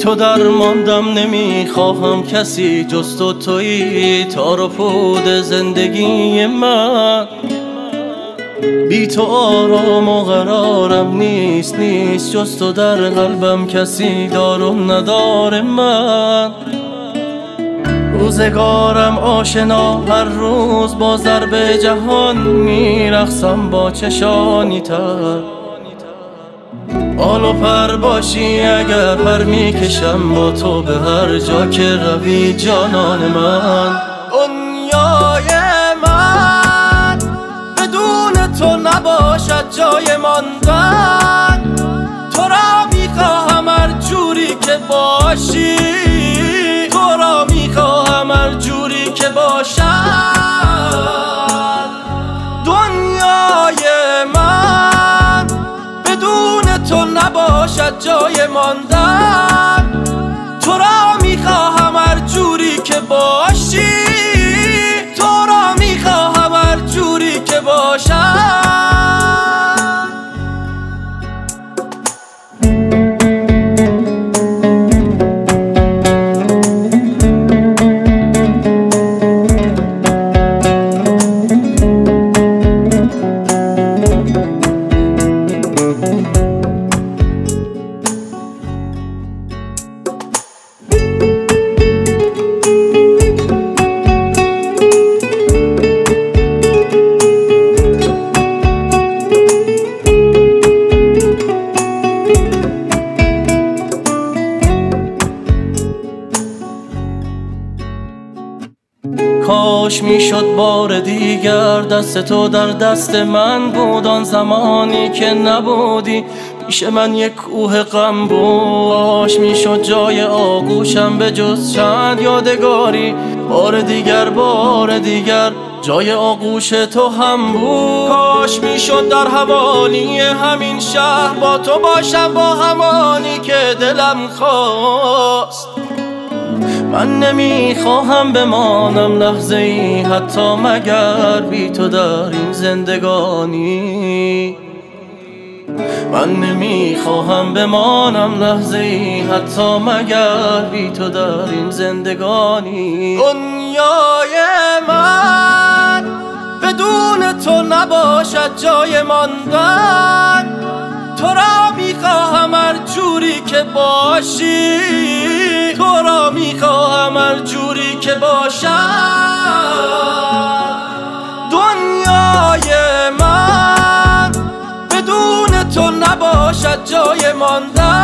تو درماندم، نمیخواهم کسی جز تو. تویی تار و پود زندگی من، بی تو آرام و قرارم نیست جز تو. در قلبم کسی دار و ندار من. روزگارم آشنا، هر روز با ضرب جهان میرقصم با چشانی تر. بال و پر باشی اگر پر میکشم با تو به هر جا که روی جانان من. دنیای من بدون تو نباشد جای ماندن. تو را میخواهم هر جوری که باشی، تو را میخواهم هر جوری که باشد. دنیای من بدون تو نباشد جای ماندن. تو را میخواهم هر جوری که باشی، تو را میخواهم هر جوری که باشد. کاش میشد بار دیگر دست تو در دست من بود. آن زمانی که نبودی پیش من یک کوه غم بود. کاش میشد جای آغوشم به جز چند یادگاری. بار دیگر جای آغوش تو هم بود. کاش میشد در حوالی همین شهر با تو باشم، با همانی که دلم خواست. من نمیخواهم بمانم لحظه ای حتی مگر بی تو در این زندگانی. من نمیخواهم بمانم لحظه ای حتی مگر بی تو در این زندگانی. دنیای من بدون تو نباشد جای ماندن. تو را میخواهم هر جوری که باشی، تو را میخواهم هر جوری که باشد. دنیای من بدون تو نباشد جای ماندن.